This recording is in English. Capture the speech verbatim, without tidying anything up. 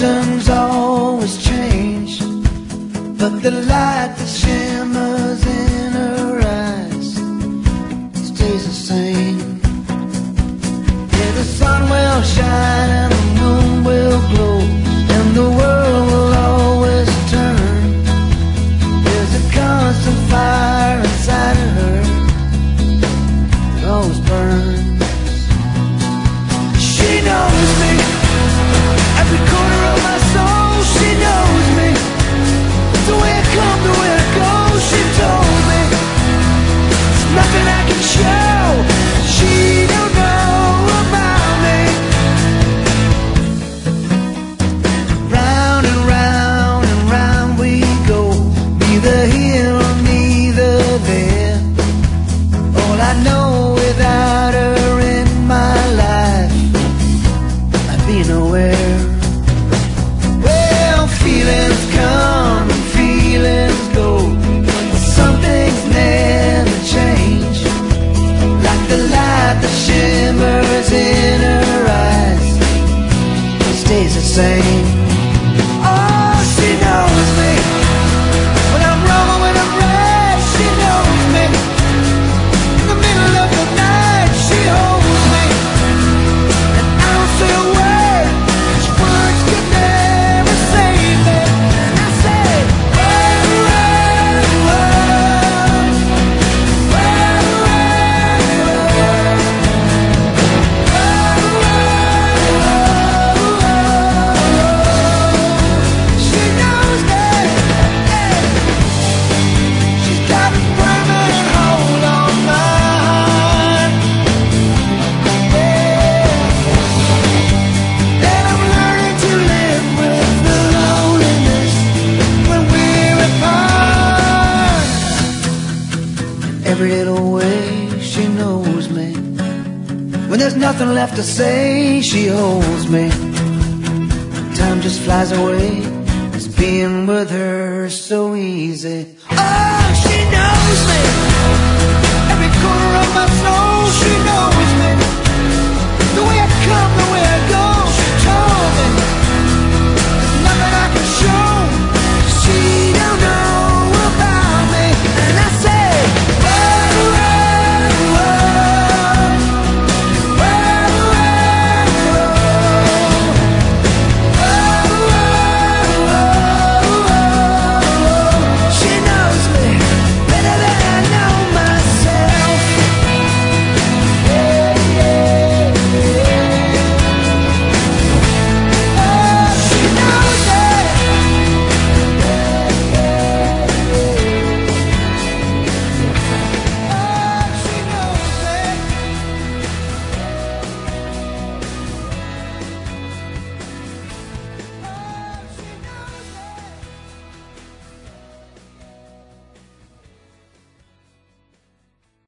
seasons always change, but the light that shimmers in her eyes stays the same. Yeah, the sun will shine and the moon will glow, and the world will always turn. There's a constant fire inside of her that always burns. She knows me, every corner of my soul. She knows me, the way I come, the way I go. She told me there's nothing I can show she don't know about me. Round and round and round we go, neither here or neither there. All I know, without her in my life, I'd be nowhere. Well, feelings come and feelings go, but some things never change. Like the light that shimmers in her eyes, it stays the same. Oh, she knows me, when I'm wrong or when I'm right. She knows me, in the middle of the night. She holds me, and I don't say a word, 'cause words could never save me. And I say, whoa, whoa, whoa, she knows me, yeah. She's got a permanent hold on my heart, yeah. And I'm learning to live with the loneliness when we're apart. Every little way she knows me, when there's nothing left to say, she holds me. Time just flies away, it's being with her so easy. Oh, she knows me, every corner of my soul. She knows me, the way I come, the